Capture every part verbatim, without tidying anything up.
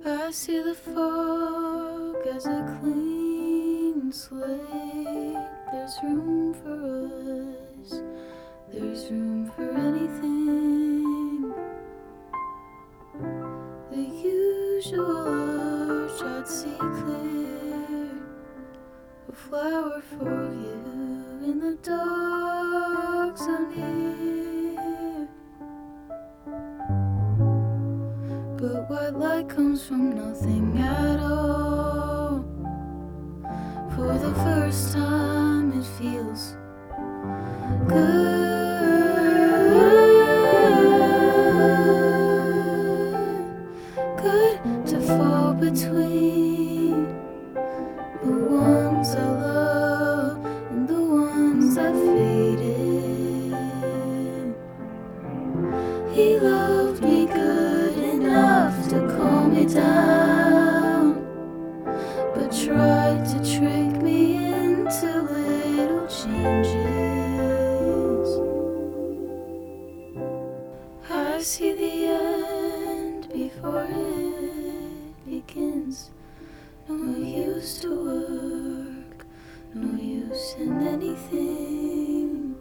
I see the fog as a clean slate. There's room for us, there's room for anything. The usual arch I'd see clear, a flower for you in the dark so near. But white light comes from nothing at all. For the first time it feels good. Good to fall between the ones I love and the ones that faded. He loved me good enough to calm me down, but tried to trick me into little changes. I see the end before it begins. No use to work, no use in anything.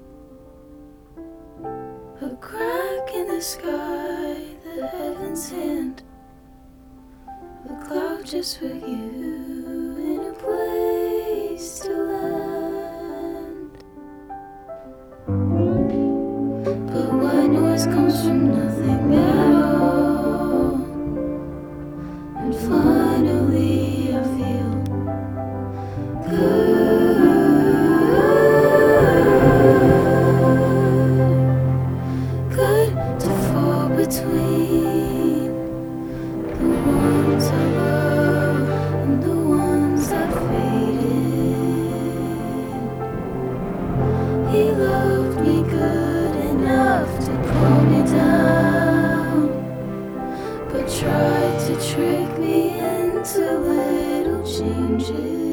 A crack in the sky, the heaven's hand, the cloud just for you in a place to land. But white noise comes from nothing at all, and finally I feel good. Good to fall between the ones I love and the ones that faded. He loved me good enough to calm me down, but tried to trick me into little changes.